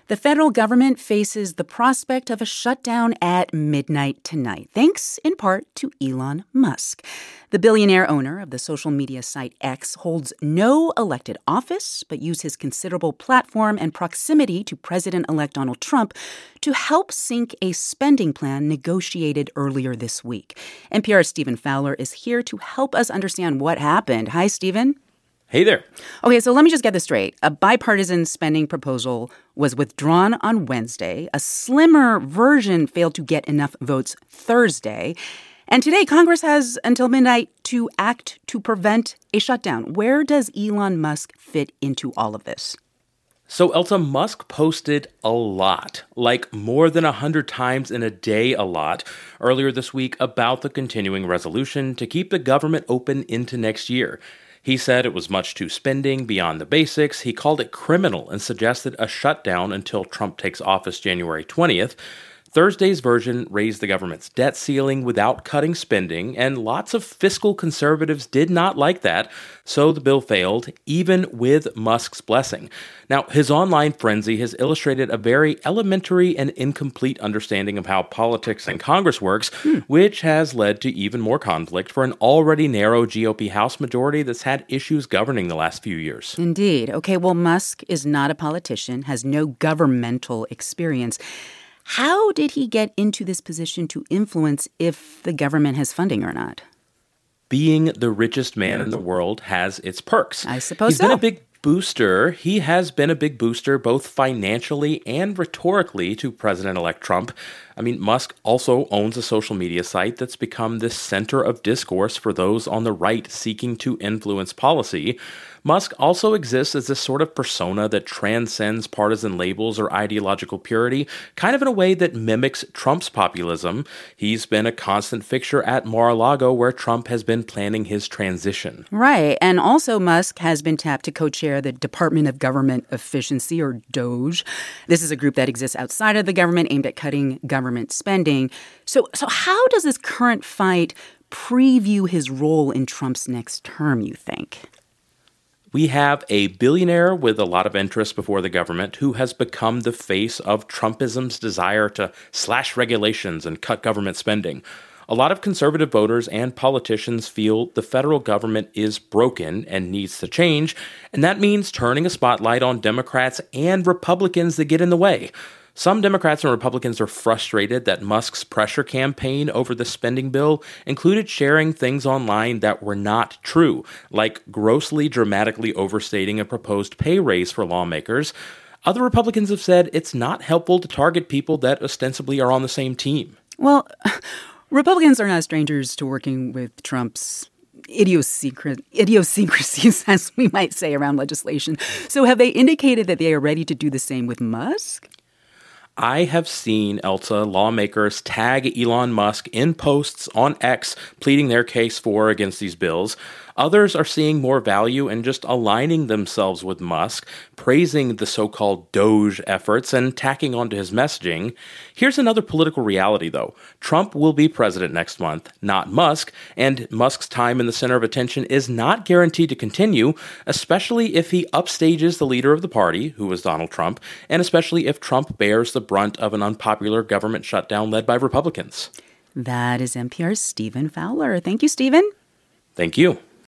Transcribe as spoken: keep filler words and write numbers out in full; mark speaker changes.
Speaker 1: The federal government faces the prospect of a shutdown at midnight tonight, thanks in part to Elon Musk. The billionaire owner of the social media site X holds no elected office, but used his considerable platform and proximity to President-elect Donald Trump to help sink a spending plan negotiated earlier this week. N P R's Stephen Fowler is here to help us understand what happened. Hi, Stephen.
Speaker 2: Hey there.
Speaker 1: Okay, so let me just get this straight. A bipartisan spending proposal was withdrawn on Wednesday. A slimmer version failed to get enough votes Thursday. And today, Congress has until midnight to act to prevent a shutdown. Where does Elon Musk fit into all of this?
Speaker 2: So, Elsa, Musk posted a lot, like more than one hundred times in a day a lot, earlier this week about the continuing resolution to keep the government open into next year. He said it was much too spending beyond the basics. He called it criminal and suggested a shutdown until Trump takes office January twentieth. Thursday's version raised the government's debt ceiling without cutting spending, and lots of fiscal conservatives did not like that, so the bill failed, even with Musk's blessing. Now, his online frenzy has illustrated a very elementary and incomplete understanding of how politics and Congress works, hmm. which has led to even more conflict for an already narrow G O P House majority that's had issues governing the last few years.
Speaker 1: Indeed. Okay, well, Musk is not a politician, has no governmental experience. How did he get into this position to influence if the government has funding or not?
Speaker 2: Being the richest man in the world has its perks.
Speaker 1: I suppose
Speaker 2: He's
Speaker 1: so.
Speaker 2: been a big booster. He has been a big booster both financially and rhetorically to President-elect Trump. I mean, Musk also owns a social media site that's become the center of discourse for those on the right seeking to influence policy. Musk also exists as this sort of persona that transcends partisan labels or ideological purity, kind of in a way that mimics Trump's populism. He's been a constant fixture at Mar-a-Lago, where Trump has been planning his transition.
Speaker 1: Right. And also Musk has been tapped to co-chair the Department of Government Efficiency, or DOGE. This is a group that exists outside of the government aimed at cutting government spending. So, so how does this current fight preview his role in Trump's next term, you think?
Speaker 2: We have a billionaire with a lot of interest before the government who has become the face of Trumpism's desire to slash regulations and cut government spending. A lot of conservative voters and politicians feel the federal government is broken and needs to change, and that means turning a spotlight on Democrats and Republicans that get in the way. Some Democrats and Republicans are frustrated that Musk's pressure campaign over the spending bill included sharing things online that were not true, like grossly dramatically overstating a proposed pay raise for lawmakers. Other Republicans have said it's not helpful to target people that ostensibly are on the same team.
Speaker 1: Well, Republicans are not strangers to working with Trump's idiosyncras- idiosyncrasies, as we might say, around legislation. So have they indicated that they are ready to do the same with Musk?
Speaker 2: I have seen, Elsa, lawmakers tag Elon Musk in posts on X pleading their case for or against these bills. Others are seeing more value in just aligning themselves with Musk, praising the so-called DOGE efforts and tacking onto his messaging. Here's another political reality, though. Trump will be president next month, not Musk, and Musk's time in the center of attention is not guaranteed to continue, especially if he upstages the leader of the party, who is Donald Trump, and especially if Trump bears the brunt of an unpopular government shutdown led by Republicans.
Speaker 1: That is N P R's Stephen Fowler. Thank you, Stephen.
Speaker 2: Thank you.